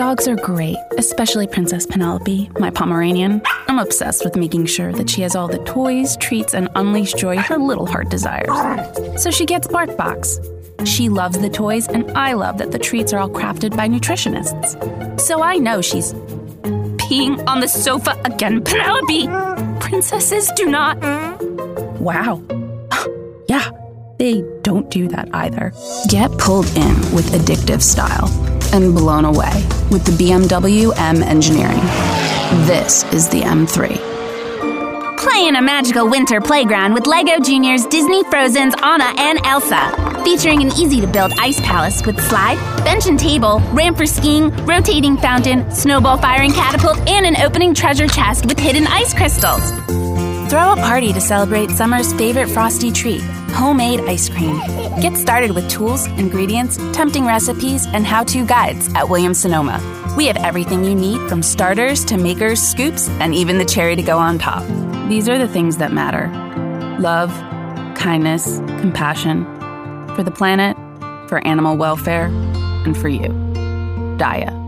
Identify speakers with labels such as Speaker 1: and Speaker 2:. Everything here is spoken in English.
Speaker 1: Dogs are great, especially Princess Penelope, my Pomeranian. I'm obsessed with making sure that she has all the toys, treats, and unleashed joy her little heart desires. So she gets BarkBox. She loves the toys, and I love that the treats are all crafted by nutritionists. So I know she's peeing on the sofa again. Penelope! Princesses do not... Wow. Yeah, they don't do that either. Get pulled in with addictive style and blown away with the BMW M Engineering. This is the M3.
Speaker 2: Play in a magical winter playground with LEGO Junior's Disney Frozen's Anna and Elsa. Featuring an easy-to-build ice palace with slide, bench and table, ramp for skiing, rotating fountain, snowball firing catapult, and an opening treasure chest with hidden ice crystals. Throw a party to celebrate summer's favorite frosty treat, homemade ice cream. Get started with tools, ingredients, tempting recipes, and how-to guides at Williams-Sonoma. We have everything you need from starters to makers, scoops, and even the cherry to go on top. These are the things that matter. Love, kindness, compassion. For the planet, for animal welfare, and for you. Daiya.